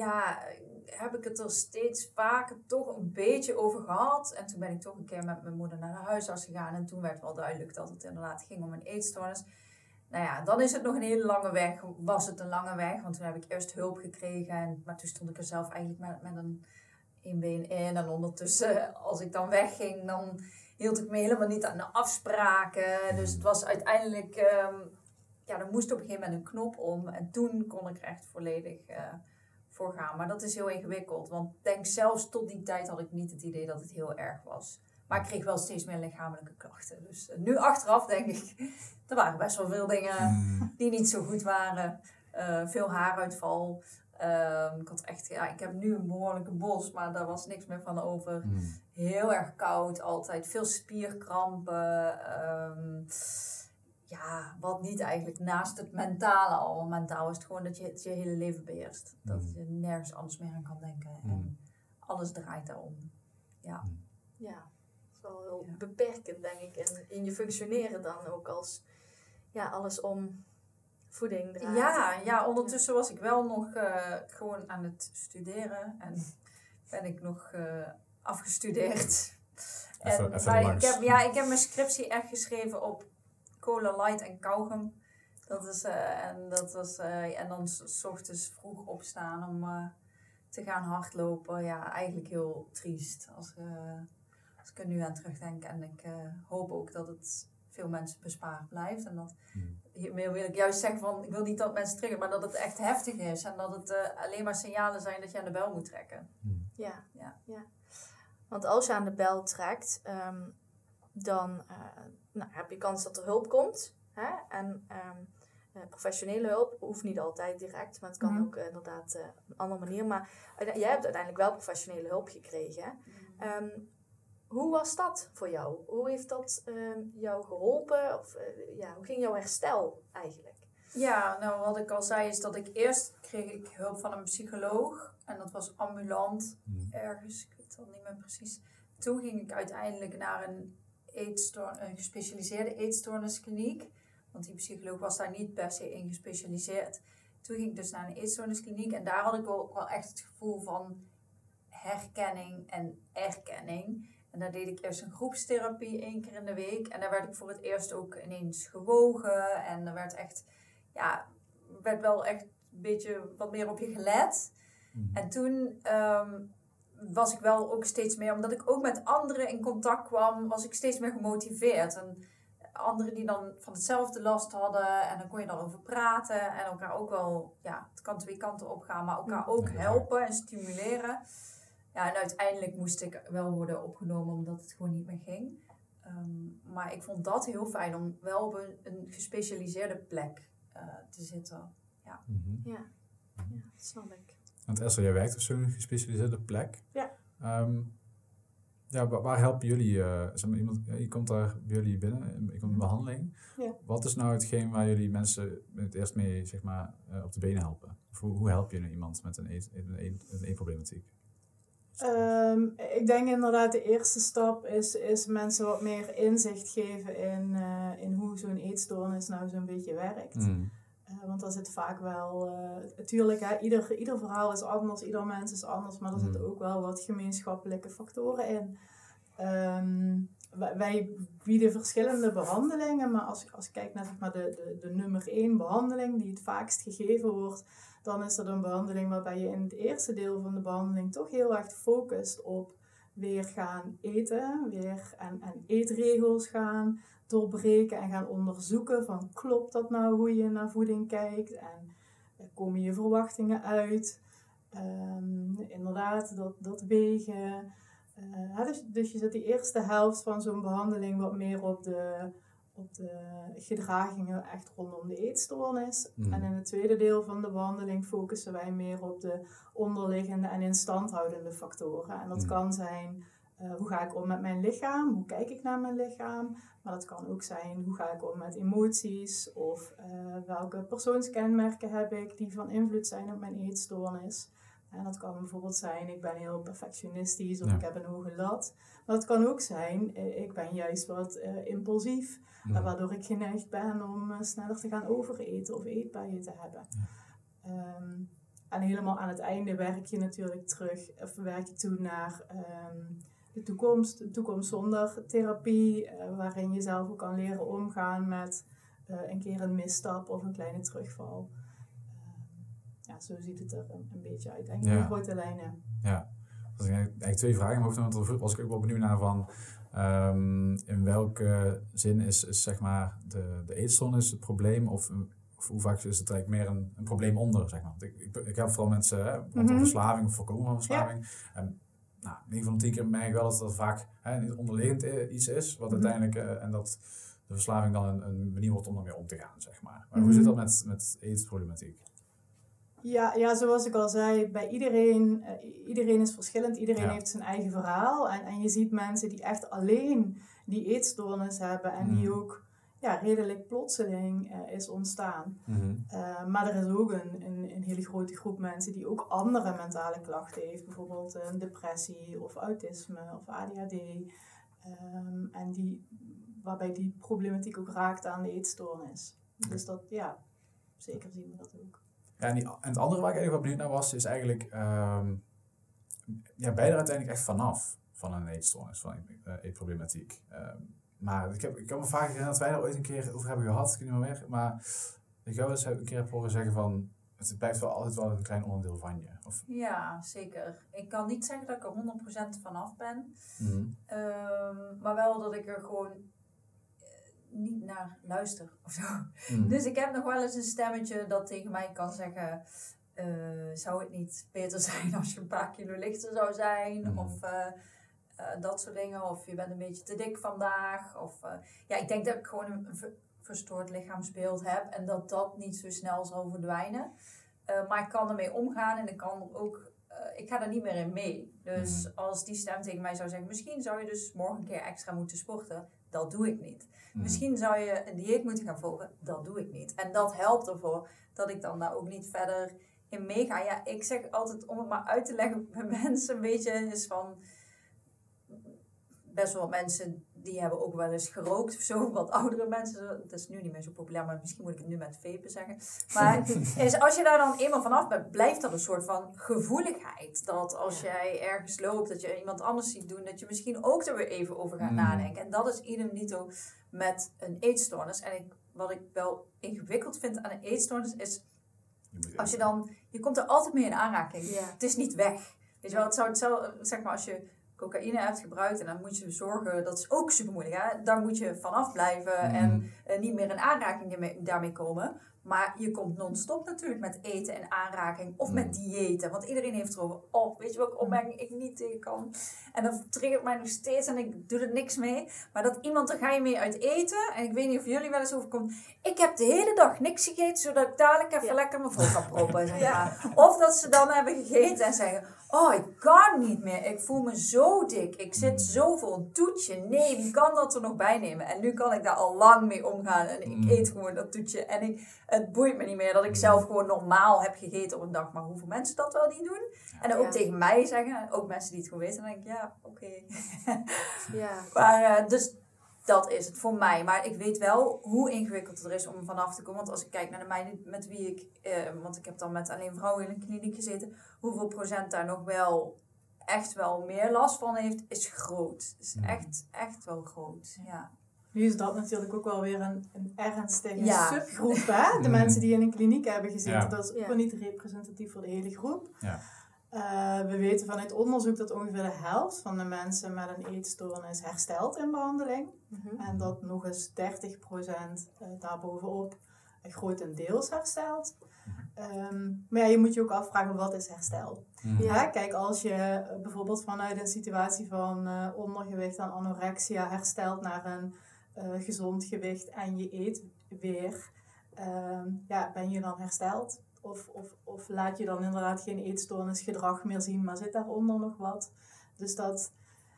Speaker 2: heb ik het er steeds vaker toch een beetje over gehad. En toen ben ik toch een keer met mijn moeder naar de huisarts gegaan. En toen werd wel duidelijk dat het inderdaad ging om een eetstoornis. Nou ja, dan is het nog een hele lange weg. Was het een lange weg, want toen heb ik eerst hulp gekregen. Maar toen stond ik er zelf eigenlijk met een been in. En ondertussen, als ik dan wegging, dan hield ik me helemaal niet aan de afspraken. Dus het was uiteindelijk... er moest op een gegeven moment een knop om. En toen kon ik er echt volledig voor gaan. Maar dat is heel ingewikkeld. Want ik denk zelfs tot die tijd had ik niet het idee dat het heel erg was. Maar ik kreeg wel steeds meer lichamelijke klachten. Dus nu achteraf denk ik, er waren best wel veel dingen die niet zo goed waren. Veel haaruitval. Ik had echt, ik heb nu een behoorlijke bos, maar daar was niks meer van over. Heel erg koud altijd. Veel spierkrampen. Wat niet eigenlijk naast het mentale al. Mentaal is het gewoon dat je het je hele leven beheerst. Dat je nergens anders meer aan kan denken. En alles draait daarom.
Speaker 4: Ja, dat is wel heel beperkend, denk ik. En in je functioneren dan ook als alles om voeding draait.
Speaker 2: Ja, ondertussen was ik wel nog gewoon aan het studeren. En ben ik nog afgestudeerd.
Speaker 1: Even
Speaker 2: Maar
Speaker 1: langs.
Speaker 2: ik heb mijn scriptie echt geschreven op Cola Light en kauwgom. En dan 's ochtends vroeg opstaan om te gaan hardlopen. Ja, eigenlijk heel triest als ik er nu aan terugdenk. En ik hoop ook dat het veel mensen bespaard blijft. En dat, hiermee wil ik juist zeggen van, ik wil niet dat mensen triggeren, maar dat het echt heftig is. En dat het alleen maar signalen zijn dat je aan de bel moet trekken.
Speaker 4: Ja.
Speaker 2: Ja.
Speaker 4: Want als je aan de bel trekt, dan heb je kans dat er hulp komt. Hè? En professionele hulp hoeft niet altijd direct, maar het kan ook inderdaad op een andere manier. Maar jij hebt uiteindelijk wel professionele hulp gekregen. Hoe was dat voor jou? Hoe heeft dat jou geholpen? Of hoe ging jouw herstel eigenlijk?
Speaker 2: Ja, nou wat ik al zei is dat eerst kreeg hulp van een psycholoog. En dat was ambulant ergens, ik weet het al niet meer precies. Toen ging ik uiteindelijk naar een gespecialiseerde eetstoorniskliniek. Want die psycholoog was daar niet per se in gespecialiseerd. Toen ging ik dus naar een eetstoorniskliniek. En daar had ik ook wel echt het gevoel van herkenning en erkenning. En daar deed ik eerst een groepstherapie 1 keer in de week. En daar werd ik voor het eerst ook ineens gewogen. En er werd wel echt een beetje wat meer op je gelet. En toen was ik wel ook steeds meer, omdat ik ook met anderen in contact kwam, was ik steeds meer gemotiveerd. En anderen die dan van hetzelfde last hadden. En dan kon je dan over praten. En elkaar ook wel, het kan 2 kanten op gaan, maar elkaar ook helpen en stimuleren. Ja, en uiteindelijk moest ik wel worden opgenomen omdat het gewoon niet meer ging. Maar ik vond dat heel fijn om wel op een gespecialiseerde plek te zitten. Ja.
Speaker 4: Ja, dat snap ik.
Speaker 1: Want Esther, jij werkt op zo'n gespecialiseerde plek.
Speaker 3: Ja.
Speaker 1: Waar helpen jullie? Je komt daar bij jullie binnen, je komt in behandeling.
Speaker 3: Ja.
Speaker 1: Wat is nou hetgeen waar jullie mensen het eerst mee op de benen helpen? Of hoe help je iemand met een eetproblematiek?
Speaker 3: Ik denk inderdaad de eerste stap is mensen wat meer inzicht geven in hoe zo'n eetstoornis nou zo'n beetje werkt. Want daar zit vaak wel, natuurlijk, ieder verhaal is anders, ieder mens is anders, maar er zitten ook wel wat gemeenschappelijke factoren in. Wij bieden verschillende behandelingen, maar als je kijkt naar zeg maar, de nummer 1 behandeling die het vaakst gegeven wordt, dan is dat een behandeling waarbij je in het eerste deel van de behandeling toch heel erg focust op weer gaan eten, en eetregels gaan doorbreken en gaan onderzoeken van klopt dat nou hoe je naar voeding kijkt en komen je verwachtingen uit. Inderdaad, dat wegen. Dus je zet die eerste helft van zo'n behandeling wat meer op de gedragingen echt rondom de eetstoornis. En in het tweede deel van de behandeling focussen wij meer op de onderliggende en instandhoudende factoren. En dat kan zijn, hoe ga ik om met mijn lichaam? Hoe kijk ik naar mijn lichaam? Maar dat kan ook zijn, hoe ga ik om met emoties? Of welke persoonskenmerken heb ik die van invloed zijn op mijn eetstoornis? En dat kan bijvoorbeeld zijn, ik ben heel perfectionistisch of ik heb een hoge lat. Maar het kan ook zijn, ik ben juist wat impulsief. Waardoor ik geneigd ben om sneller te gaan overeten of eetbuien te hebben. En helemaal aan het einde werk je natuurlijk werk je toe naar de toekomst zonder therapie. Waarin je zelf ook kan leren omgaan met een keer een misstap of een kleine terugval. Zo ziet het er een beetje uit. Eigenlijk in grote lijnen.
Speaker 1: Ja, dat zijn eigenlijk 2 vragen in mijn hoofd. Want daar was ik ook wel benieuwd naar van in welke zin is zeg maar de eetstoornis het probleem of hoe vaak is het eigenlijk meer een probleem onder, zeg maar. Want ik heb vooral mensen rondom verslaving of voorkomen van verslaving. Ja. En 9 van de 10 keer merk ik wel dat dat vaak niet onderliggend iets is, wat uiteindelijk en dat de verslaving dan een manier wordt om ermee om te gaan, zeg maar. Maar hoe zit dat met eetproblematiek?
Speaker 3: Ja, zoals ik al zei, bij iedereen is verschillend. Iedereen heeft zijn eigen verhaal. En je ziet mensen die echt alleen die eetstoornis hebben en die ook redelijk plotseling is ontstaan. Maar er is ook een hele grote groep mensen die ook andere mentale klachten heeft. Bijvoorbeeld een depressie of autisme of ADHD. En waarbij die problematiek ook raakt aan de eetstoornis. Dus dat, zeker zien we dat ook.
Speaker 1: Ja, en het andere waar ik eigenlijk wel benieuwd naar was, is eigenlijk, ben je er uiteindelijk echt vanaf van een eetstoornis, van eetproblematiek? Maar ik kan me vaak herinneren dat wij daar ooit een keer over hebben gehad, ik weet niet meer weg, maar ik heb wel eens een keer horen zeggen van, het blijft wel altijd wel een klein onderdeel van je. Of...
Speaker 2: Ja, zeker. Ik kan niet zeggen dat ik er 100% vanaf ben, maar wel dat ik er gewoon niet naar luister of zo. Dus ik heb nog wel eens een stemmetje dat tegen mij kan zeggen, zou het niet beter zijn als je een paar kilo lichter zou zijn? Of dat soort dingen. Of je bent een beetje te dik vandaag. Of ik denk dat ik gewoon een verstoord lichaamsbeeld heb en dat niet zo snel zal verdwijnen. Maar ik kan ermee omgaan en ik kan ook, ik ga er niet meer in mee. Dus als die stem tegen mij zou zeggen, misschien zou je dus morgen een keer extra moeten sporten, dat doe ik niet. Misschien zou je een dieet moeten gaan volgen, dat doe ik niet. En dat helpt ervoor dat ik dan daar ook niet verder in meega. Ja, ik zeg altijd, om het maar uit te leggen bij mensen een beetje, is van, best wel wat mensen die hebben ook wel eens gerookt of zo, wat oudere mensen, dat is nu niet meer zo populair, maar misschien moet ik het nu met vapen zeggen. Maar is, als je daar dan eenmaal vanaf bent, blijft dat een soort van gevoeligheid. Dat als jij ergens loopt, dat je iemand anders ziet doen, dat je misschien ook er weer even over gaat nadenken. En dat is idem dito met een eetstoornis. En wat ik wel ingewikkeld vind aan een eetstoornis is, als je komt er altijd mee in aanraking.
Speaker 4: Ja.
Speaker 2: Het is niet weg. Weet je wel, het zou hetzelfde, zeg maar, als je cocaïne hebt gebruikt en dan moet je zorgen, dat is ook super moeilijk, hè? Daar moet je vanaf blijven en niet meer in aanraking daarmee komen. Maar je komt non-stop natuurlijk met eten en aanraking of met diëten. Want iedereen heeft erover, weet je welke opmerking ik niet tegen kan. En dat triggert mij nog steeds en ik doe er niks mee. Maar dat iemand, daar ga je mee uit eten. En ik weet niet of jullie wel eens overkomt. Ik heb de hele dag niks gegeten, zodat ik dadelijk even lekker mijn vol kan proppen. Zeg maar. Of dat ze dan hebben gegeten en zeggen, ik kan niet meer. Ik voel me zo dik. Ik zit zo vol een toetje. Nee, wie kan dat er nog bij nemen? En nu kan ik daar al lang mee omgaan. En ik eet gewoon dat toetje. En het boeit me niet meer dat ik zelf gewoon normaal heb gegeten op een dag. Maar hoeveel mensen dat wel niet doen? En dan ook tegen mij zeggen. Ook mensen die het gewoon weten. Dan denk ik, oké. Maar dus dat is het voor mij. Maar ik weet wel hoe ingewikkeld het is om vanaf te komen. Want als ik kijk naar de meiden met wie ik... want ik heb dan met alleen vrouwen in een kliniek gezeten. Hoeveel procent daar nog wel echt wel meer last van heeft, is groot. Is echt wel groot, ja.
Speaker 3: Nu is dat natuurlijk ook wel weer een ernstige subgroep, hè? De mensen die in een kliniek hebben gezeten. Ja. Dat is ook wel niet representatief voor de hele groep. Ja. We weten vanuit onderzoek dat ongeveer de helft van de mensen met een eetstoornis herstelt in behandeling. En dat nog eens 30% daarbovenop grotendeels herstelt. Maar je moet je ook afvragen, wat is herstel? Ja, kijk, als je bijvoorbeeld vanuit een situatie van ondergewicht en anorexia herstelt naar een gezond gewicht en je eet weer, ben je dan hersteld? Of laat je dan inderdaad geen eetstoornisgedrag meer zien, maar zit daaronder nog wat? Dus dat,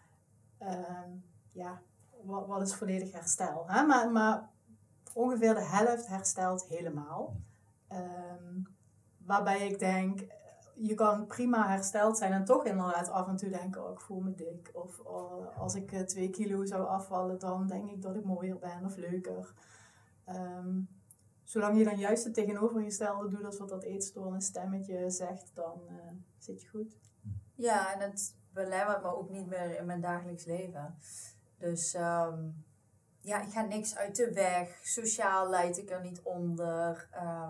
Speaker 3: wat is volledig herstel? Hè? Maar ongeveer de helft herstelt helemaal. Waarbij ik denk, je kan prima hersteld zijn en toch inderdaad af en toe denken, ik voel me dik. Of als ik 2 kilo zou afvallen, dan denk ik dat ik mooier ben of leuker. Zolang je dan juist het tegenovergestelde doet als wat dat eetstoornisstemmetje zegt, dan zit je goed.
Speaker 2: Ja, en het belemmert me ook niet meer in mijn dagelijks leven. Dus ik ga niks uit de weg. Sociaal leid ik er niet onder.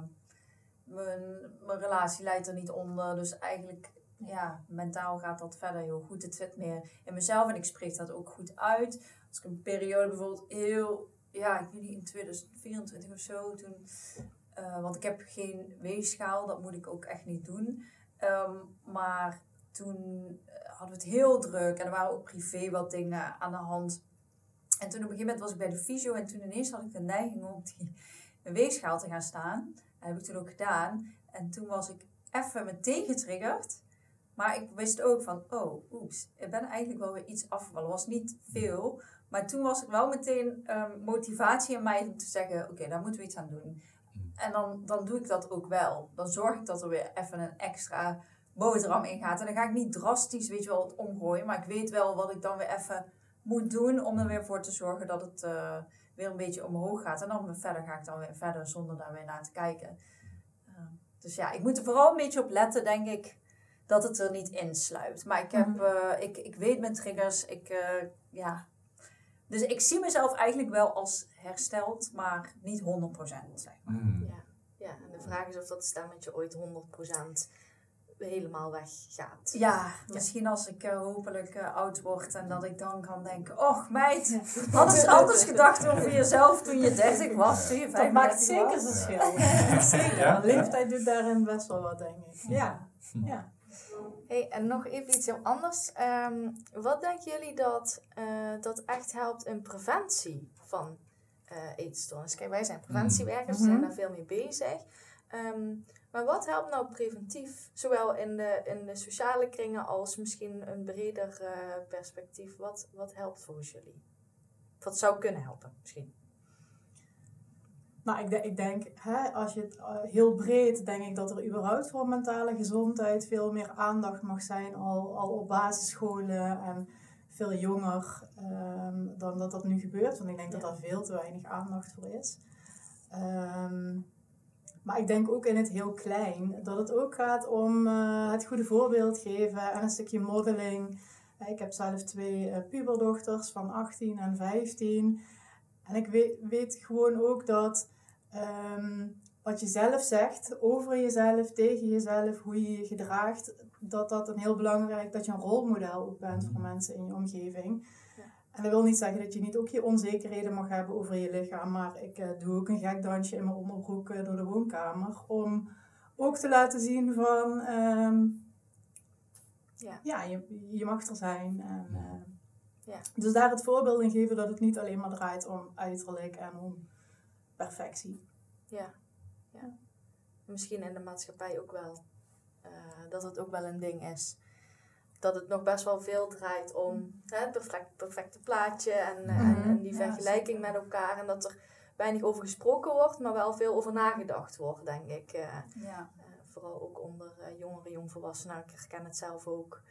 Speaker 2: Mijn relatie leidt er niet onder. Dus eigenlijk, mentaal gaat dat verder heel goed. Het zit meer in mezelf en ik spreek dat ook goed uit. Als ik een periode bijvoorbeeld ik weet niet, in 2024 of zo, toen, want ik heb geen weegschaal, dat moet ik ook echt niet doen. Maar toen hadden we het heel druk en er waren ook privé wat dingen aan de hand. En toen op een gegeven moment was ik bij de fysio en toen ineens had ik de neiging om die weegschaal te gaan staan. Dat heb ik toen ook gedaan. En toen was ik even meteen getriggerd. Maar ik wist ook van, ik ben eigenlijk wel weer iets afgevallen. Het was niet veel. Maar toen was ik wel meteen motivatie in mij om te zeggen, oké, daar moeten we iets aan doen. En dan doe ik dat ook wel. Dan zorg ik dat er weer even een extra boterham in gaat. En dan ga ik niet drastisch, weet je wel, het omgooien. Maar ik weet wel wat ik dan weer even moet doen om er weer voor te zorgen dat het weer een beetje omhoog gaat. En dan verder ga ik dan weer verder zonder daar weer naar te kijken. Dus ja, ik moet er vooral een beetje op letten, denk ik, dat het er niet insluipt. Maar ik heb, ik weet mijn triggers. Dus ik zie mezelf eigenlijk wel als hersteld, maar niet 100%, zeg maar.
Speaker 4: Ja, en de vraag is of dat stemmetje ooit 100% helemaal weggaat.
Speaker 2: Ja, misschien als ik hopelijk oud word en dat ik dan kan denken, och meid, had eens anders gedacht over jezelf toen je 30 was, toen je 35 was.
Speaker 3: Dat maakt zeker verschil. Zeker.
Speaker 1: Ja?
Speaker 3: Leeftijd doet daarin best wel wat, denk ik. Ja.
Speaker 4: Hey, en nog even iets heel anders. Wat denken jullie dat echt helpt in preventie van eetstoornis? Kijk, wij zijn preventiewerkers, we zijn daar veel mee bezig. Maar wat helpt nou preventief, zowel in de sociale kringen als misschien een breder perspectief? Wat helpt volgens jullie? Wat zou kunnen helpen, misschien?
Speaker 3: Nou, ik denk, als je het heel breed, denk ik dat er überhaupt voor mentale gezondheid veel meer aandacht mag zijn, al op basisscholen en veel jonger dan dat nu gebeurt. Want ik denk dat daar veel te weinig aandacht voor is. Maar ik denk ook in het heel klein, dat het ook gaat om het goede voorbeeld geven en een stukje modeling. Ik heb zelf 2 puberdochters van 18 en 15. En ik weet gewoon ook dat wat je zelf zegt over jezelf, tegen jezelf, hoe je je gedraagt, dat een heel belangrijk, dat je een rolmodel ook bent voor mensen in je omgeving. Ja. En dat wil niet zeggen dat je niet ook je onzekerheden mag hebben over je lichaam, maar ik doe ook een gek dansje in mijn onderbroek door de woonkamer, om ook te laten zien van, je mag er zijn. En, dus daar het voorbeeld in geven dat het niet alleen maar draait om uiterlijk en om perfectie.
Speaker 4: Ja. Misschien in de maatschappij ook wel. Dat het ook wel een ding is. Dat het nog best wel veel draait om het perfecte plaatje en die vergelijking met elkaar. En dat er weinig over gesproken wordt, maar wel veel over nagedacht wordt, denk ik. Vooral ook onder jongere jongvolwassenen. Ik herken het zelf ook.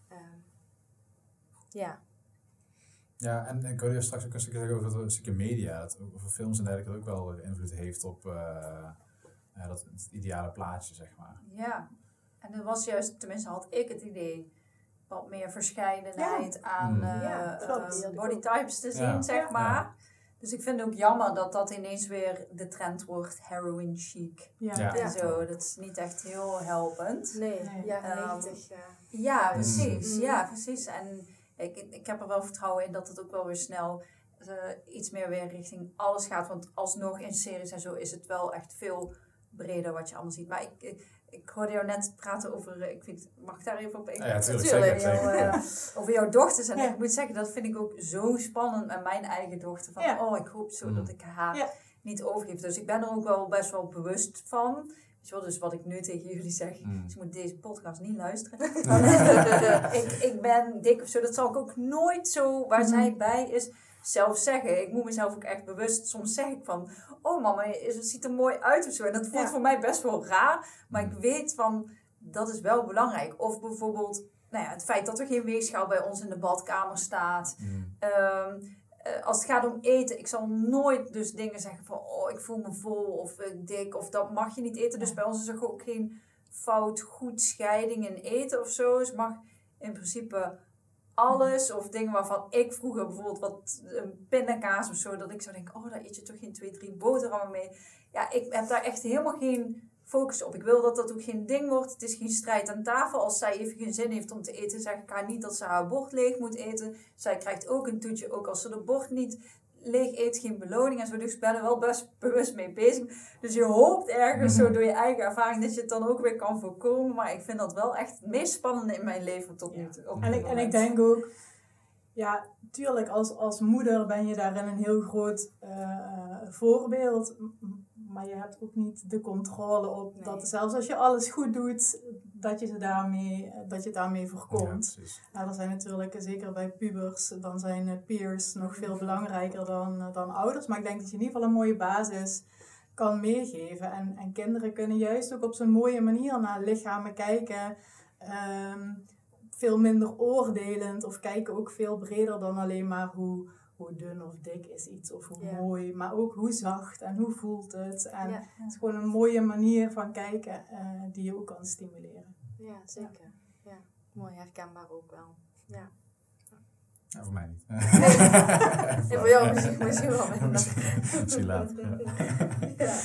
Speaker 1: Ja, en ik wilde straks ook een stukje zeggen over het stukje media. Dat over films en dergelijke ook wel invloed heeft op dat het ideale plaatje, zeg maar.
Speaker 2: Ja, en dat was juist, tenminste had ik het idee, wat meer verscheidenheid aan bodytypes te zien, zeg maar. Ja. Dus ik vind het ook jammer dat dat ineens weer de trend wordt, heroin chic. En zo, dat is niet echt heel helpend.
Speaker 4: Nee, jaren 90.
Speaker 2: Ja, precies. Ja, precies. En ik heb er wel vertrouwen in dat het ook wel weer snel iets meer weer richting alles gaat. Want alsnog in series en zo is het wel echt veel breder wat je allemaal ziet. Maar ik hoorde jou net praten over, mag ik daar even op in?
Speaker 1: Ja, natuurlijk.
Speaker 2: Over jouw dochters. En ik moet zeggen, dat vind ik ook zo spannend met mijn eigen dochter. Van, ik hoop zo dat ik haar niet overgeef. Dus ik ben er ook wel best wel bewust van. Dus wat ik nu tegen jullie zeg, dus je moet deze podcast niet luisteren. Ik ben dik of zo, dat zal ik ook nooit zo, waar zij bij is, zelf zeggen. Ik moet mezelf ook echt bewust, soms zeg ik van, oh mama, het ziet er mooi uit of zo. En dat voelt voor mij best wel raar, maar ik weet van, dat is wel belangrijk. Of bijvoorbeeld, het feit dat er geen weegschaal bij ons in de badkamer staat. Als het gaat om eten, ik zal nooit dus dingen zeggen van, ik voel me vol of dik of dat mag je niet eten. Dus bij ons is er ook geen fout, goed scheiding in eten of zo. Dus mag in principe alles of dingen waarvan ik vroeger bijvoorbeeld wat pindakaas of zo, dat ik zou denken, daar eet je toch geen 2, 3 boterhammen mee. Ja, ik heb daar echt helemaal geen focus op. Ik wil dat dat ook geen ding wordt. Het is geen strijd aan tafel. Als zij even geen zin heeft om te eten, zeg ik haar niet dat ze haar bord leeg moet eten. Zij krijgt ook een toetje, ook als ze de bord niet leeg eet, geen beloning en zo. Dus ik ben er wel best bewust mee bezig. Dus je hoopt ergens zo door je eigen ervaring dat je het dan ook weer kan voorkomen. Maar ik vind dat wel echt het meest spannende in mijn leven tot nu toe.
Speaker 3: En ik denk ook, tuurlijk als moeder ben je daarin een heel groot voorbeeld. Maar je hebt ook niet de controle op dat zelfs als je alles goed doet, dat je het daarmee voorkomt. Ja, er zijn natuurlijk, zeker bij pubers, dan zijn peers nog veel belangrijker dan ouders. Maar ik denk dat je in ieder geval een mooie basis kan meegeven. En kinderen kunnen juist ook op zo'n mooie manier naar lichamen kijken. Veel minder oordelend of kijken ook veel breder dan alleen maar hoe hoe dun of dik is iets of hoe
Speaker 4: Ja.
Speaker 3: mooi, maar ook hoe zacht en hoe voelt het. En
Speaker 4: Ja.
Speaker 3: het is gewoon een mooie manier van kijken die je ook kan stimuleren.
Speaker 4: Ja, zeker. Ja. Mooi herkenbaar ook wel. Ja.
Speaker 1: Ja, voor mij niet.
Speaker 4: En voor jou misschien wel minder.
Speaker 1: Misschien later.
Speaker 4: Ja.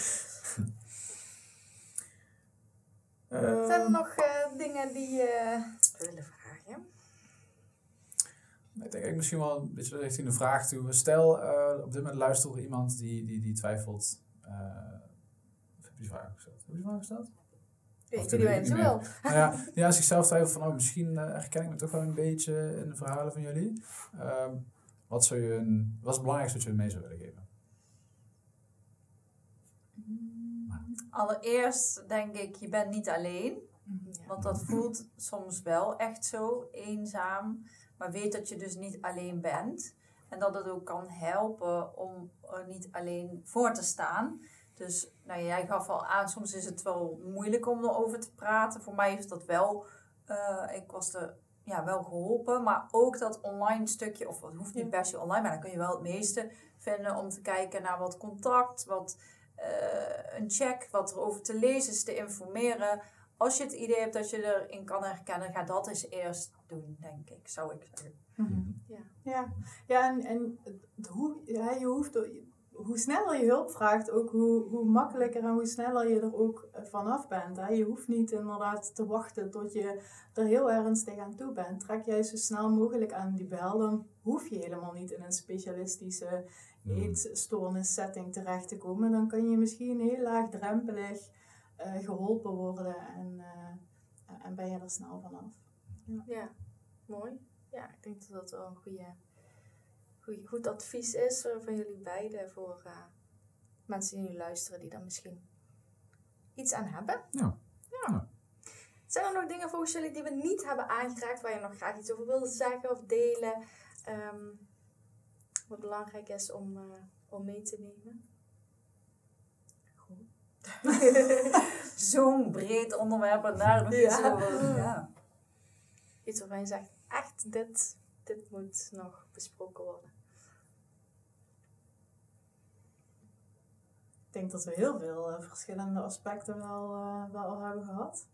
Speaker 4: Zijn er nog dingen die je willen vragen?
Speaker 1: Ik denk ik misschien wel een beetje richting de vraag toe. Stel, op dit moment luistert er iemand die twijfelt. Heb je die vraag gesteld? Heb je die vraag gesteld?
Speaker 4: Ik weet niet zo wel.
Speaker 1: Nou ja, zichzelf twijfelt van, misschien herken ik me toch wel een beetje in de verhalen van jullie. Wat is het belangrijkste wat je mee zou willen geven?
Speaker 2: Allereerst denk ik, je bent niet alleen.
Speaker 4: Ja.
Speaker 2: Want dat voelt soms wel echt zo eenzaam. Maar weet dat je dus niet alleen bent. En dat het ook kan helpen om er niet alleen voor te staan. Dus nou, jij gaf al aan, soms is het wel moeilijk om erover te praten. Voor mij heeft dat wel, ik was er wel geholpen. Maar ook dat online stukje, of het hoeft niet per se online, maar dan kun je wel het meeste vinden om te kijken naar wat contact, wat een check, wat er over te lezen is, te informeren. Als je het idee hebt dat je erin kan herkennen, ga dat eens eerst doen, denk ik, zou ik zeggen.
Speaker 3: Ja, en je hoeft, hoe sneller je hulp vraagt, ook hoe makkelijker en hoe sneller je er ook vanaf bent. Hè. Je hoeft niet inderdaad te wachten tot je er heel ernstig aan toe bent. Trek jij zo snel mogelijk aan die bel, dan hoef je helemaal niet in een specialistische eetstoornissetting terecht te komen. Dan kan je misschien heel laagdrempelig geholpen worden en ben je er snel vanaf.
Speaker 4: Ja, mooi. Ja, ik denk dat dat wel een goed advies is van jullie beiden voor mensen die nu luisteren die daar misschien iets aan hebben.
Speaker 1: Ja.
Speaker 4: Zijn er nog dingen volgens jullie die we niet hebben aangeraakt, waar je nog graag iets over wilde zeggen of delen? Wat belangrijk is om mee te nemen?
Speaker 2: Zo'n breed onderwerp en daar nog iets over. Ja.
Speaker 4: Iets waarvan je zegt, echt, dit moet nog besproken worden.
Speaker 3: Ik denk dat we heel veel verschillende aspecten wel hebben gehad.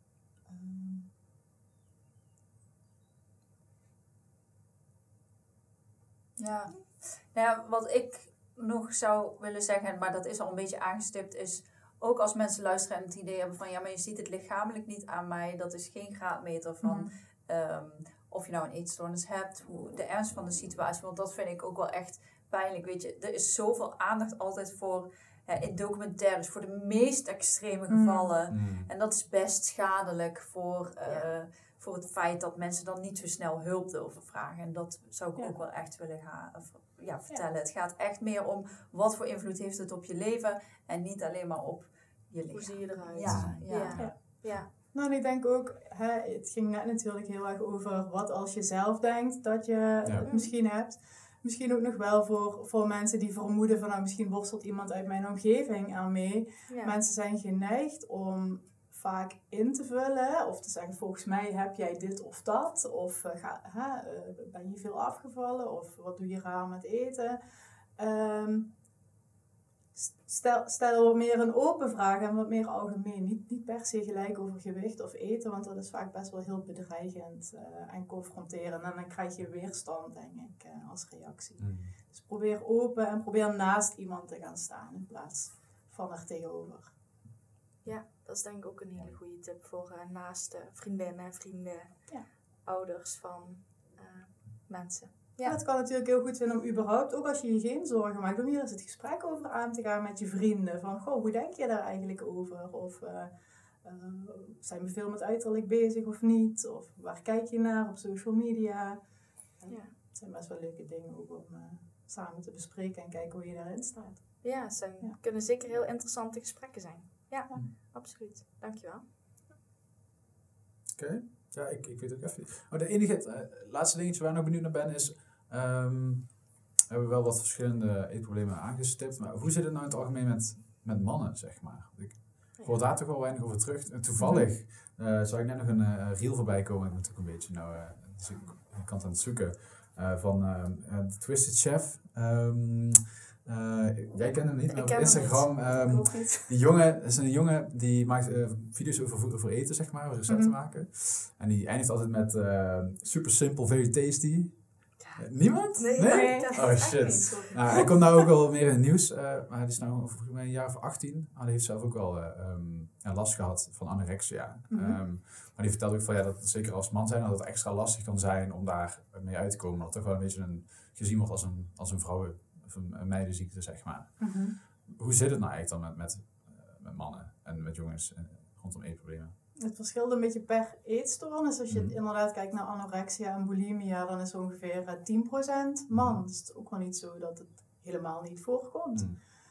Speaker 2: Ja. Ja, wat ik nog zou willen zeggen, maar dat is al een beetje aangestipt, is ook als mensen luisteren en het idee hebben van ja, maar je ziet het lichamelijk niet aan mij, dat is geen graadmeter van of je nou een eetstoornis hebt, de ernst van de situatie, want dat vind ik ook wel echt pijnlijk, weet je. Er is zoveel aandacht altijd voor in documentaires, voor de meest extreme gevallen. En dat is best schadelijk voor het feit dat mensen dan niet zo snel hulp durven vragen. En dat zou ik ook wel echt willen vertellen. Het gaat echt meer om wat voor invloed heeft het op je leven en niet alleen maar op je lichaam.
Speaker 4: Hoe zie je eruit?
Speaker 3: Ja. Nou, en ik denk ook, het ging net natuurlijk heel erg over wat als je zelf denkt dat je het misschien hebt. Misschien ook nog wel voor mensen die vermoeden van nou, misschien worstelt iemand uit mijn omgeving aan mee.
Speaker 4: Ja.
Speaker 3: Mensen zijn geneigd om vaak in te vullen of te zeggen volgens mij heb jij dit of dat. Of ben je veel afgevallen of wat doe je raar met eten. Stel wat meer een open vraag en wat meer algemeen. Niet per se gelijk over gewicht of eten, want dat is vaak best wel heel bedreigend en confronterend. En dan krijg je weerstand, denk ik, als reactie. Dus probeer open en probeer naast iemand te gaan staan in plaats van er tegenover.
Speaker 4: Ja, dat is denk ik ook een hele goede tip voor naast vriendinnen, vrienden, ouders van mensen.
Speaker 3: Ja. Dat kan natuurlijk heel goed zijn om überhaupt, ook als je je geen zorgen maakt, om hier eens het gesprek over aan te gaan met je vrienden. Van, goh, hoe denk je daar eigenlijk over? Of zijn we veel met uiterlijk bezig of niet? Of waar kijk je naar op social media? Het zijn best wel leuke dingen ook om samen te bespreken en kijken hoe je daarin staat.
Speaker 4: Ja, kunnen zeker heel interessante gesprekken zijn. Ja, absoluut. Dankjewel.
Speaker 1: Oké. Ja, ik weet ook even. De enige, laatste dingetje waar ik nog benieuwd naar ben is, we hebben wel wat verschillende eetproblemen aangestipt, maar hoe zit het nou in het algemeen met mannen, zeg maar? Ik hoor daar toch wel weinig over terug. Toevallig zag ik net nog een reel voorbij komen, ik ben natuurlijk een beetje dus ik kan het aan het zoeken. van The Twisted Chef. Jij kent hem niet, maar op
Speaker 4: ken hem
Speaker 1: Instagram.
Speaker 3: Klopt niet.
Speaker 1: Die jongen is een jongen die maakt video's over eten, zeg maar, over recepten maken. En die eindigt altijd met super simpel, very tasty. Niemand?
Speaker 4: Nee?
Speaker 1: Oh shit. Nou, hij komt nou ook wel meer in het nieuws, maar hij is nou volgens mij een jaar of 18. Maar hij heeft zelf ook wel last gehad van anorexia. Maar die vertelde ook van dat het zeker als man zijn, dat het extra lastig kan zijn om daar mee uit te komen. Dat het toch wel een beetje gezien wordt als een vrouwen- of een meidenziekte, zeg maar. Hoe zit het nou eigenlijk dan met mannen en met jongens rondom eetproblemen?
Speaker 3: Het verschilt een beetje per eetstoornis. Als je inderdaad kijkt naar anorexia en bulimia, dan is ongeveer 10% man. Dus het is ook wel niet zo dat het helemaal niet voorkomt.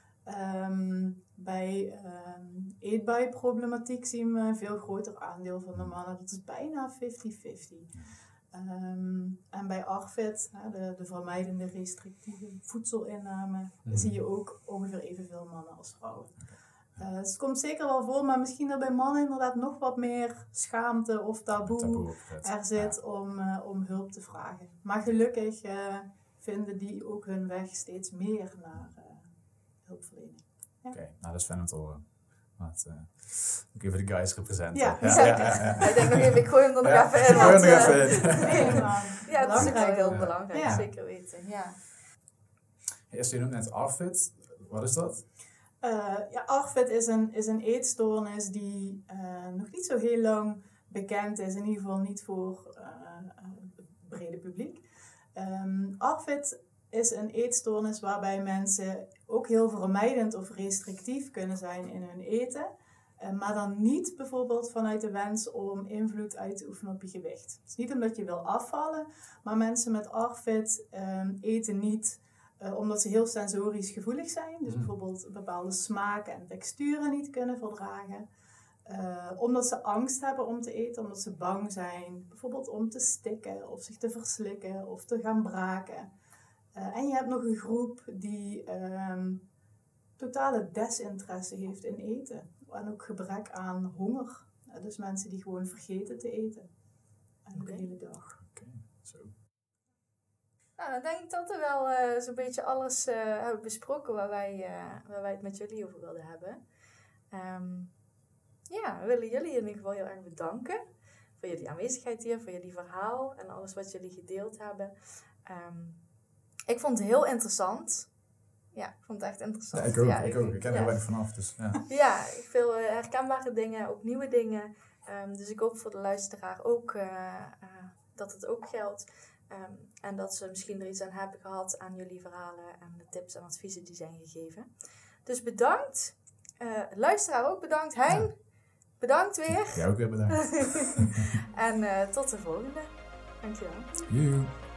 Speaker 3: Bij eetbuiproblematiek zien we een veel groter aandeel van de mannen. Dat is bijna 50-50. En bij ARFID, de vermijdende restrictieve voedselinname, zie je ook ongeveer evenveel mannen als vrouwen. Dus het komt zeker wel voor, maar misschien dat bij mannen inderdaad nog wat meer schaamte of taboe er zit om hulp te vragen. Maar gelukkig vinden die ook hun weg steeds meer naar hulpverlening. Ja.
Speaker 1: Oké, nou dat is fijn om te horen. Ook even de guys representen.
Speaker 4: Ja. Ik denk nog even, ik gooi hem er nog even in.
Speaker 1: Gooi hem er even in.
Speaker 3: Nee, maar
Speaker 4: Ja, dat is ook wel heel
Speaker 1: Ja.
Speaker 4: belangrijk,
Speaker 3: Ja.
Speaker 4: zeker weten. Ja.
Speaker 1: Eerst je noemt net ARFID. Wat is dat?
Speaker 3: ARFID is een eetstoornis die nog niet zo heel lang bekend is. In ieder geval niet voor het brede publiek. ARFID is een eetstoornis waarbij mensen ook heel vermijdend of restrictief kunnen zijn in hun eten. Maar dan niet bijvoorbeeld vanuit de wens om invloed uit te oefenen op je gewicht. Het is niet omdat je wil afvallen, maar mensen met ARFID eten niet omdat ze heel sensorisch gevoelig zijn. Dus bijvoorbeeld bepaalde smaken en texturen niet kunnen verdragen. Omdat ze angst hebben om te eten, omdat ze bang zijn. Bijvoorbeeld om te stikken of zich te verslikken of te gaan braken. En je hebt nog een groep die totale desinteresse heeft in eten. En ook gebrek aan honger. Dus mensen die gewoon vergeten te eten. En de hele dag.
Speaker 1: Oké, zo.
Speaker 4: Nou, dan denk ik dat we wel zo'n beetje alles hebben besproken waar wij het met jullie over wilden hebben. We willen jullie in ieder geval heel erg bedanken voor jullie aanwezigheid hier, voor jullie verhaal en alles wat jullie gedeeld hebben. Ik vond het heel interessant. Ja, ik vond het echt interessant.
Speaker 1: Ja, ik ook.
Speaker 4: Ja,
Speaker 1: Ik ken er weinig vanaf. Dus, ja.
Speaker 4: Ja, veel herkenbare dingen, ook nieuwe dingen. Dus ik hoop voor de luisteraar ook dat het ook geldt. En dat ze misschien er iets aan hebben gehad aan jullie verhalen en de tips en adviezen die zijn gegeven. Dus bedankt. Luisteraar ook bedankt. Hein, bedankt weer.
Speaker 1: Jij ook weer bedankt.
Speaker 4: En tot de volgende. Dankjewel.
Speaker 1: Joe.